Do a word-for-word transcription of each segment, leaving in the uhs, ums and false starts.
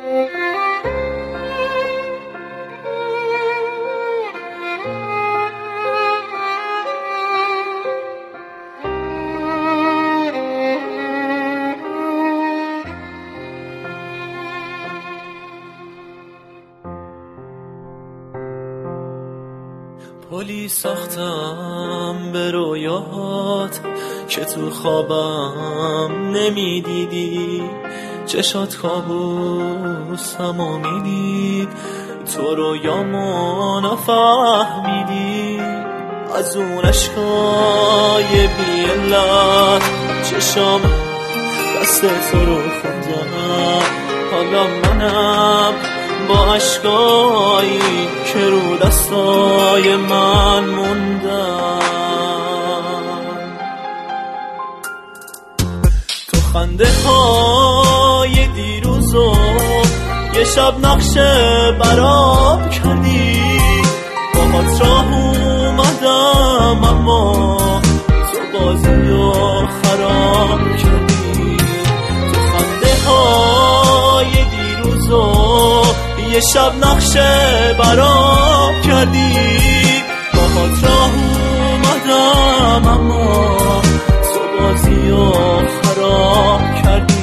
پلی ساختم به رویات که تو خوابم نمیدیدی، چشات کابوسمو میدید، تو رویامو نفهمیدی. از اون عشقای بی علت چشام دست تو رو خوندم، حالا منم با عشقایی که رو دستای من موندم. تو خنده های دیروزو یه شب نقشه برام کردی، باهات راه اومدم اما تو بازیو خراب کردی. تو خنده های دیروزو یه شب نقشه برام کردی، باهات راه اومدم اما تو بازیو خراب کردی.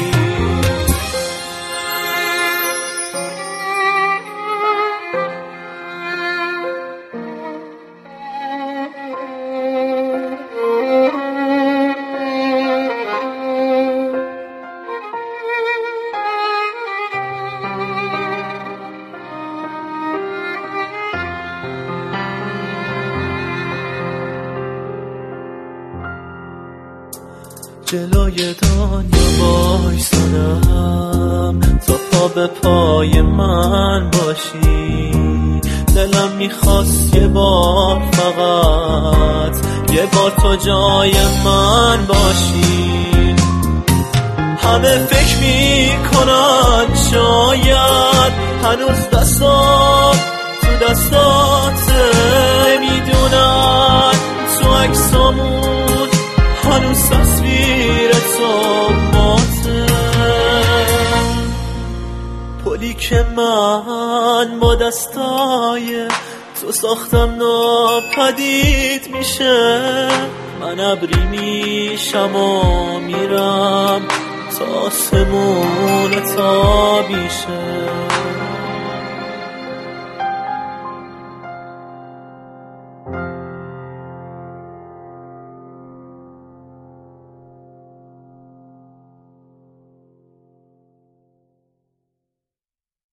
جلوی دنیا وایسادم تا پا به پای من باشی، دلم میخواست یه بار فقط یه بار تو جای من باشی. همه فکر میکنن شاید هنوز دستات تو دستاته، میدونن تو عکسامون هنوز تصویر تو ماته. پلی که من با دستای تو ساختم ناپدید میشه، من ابری میشم و میرم تا آسمون تابیشه.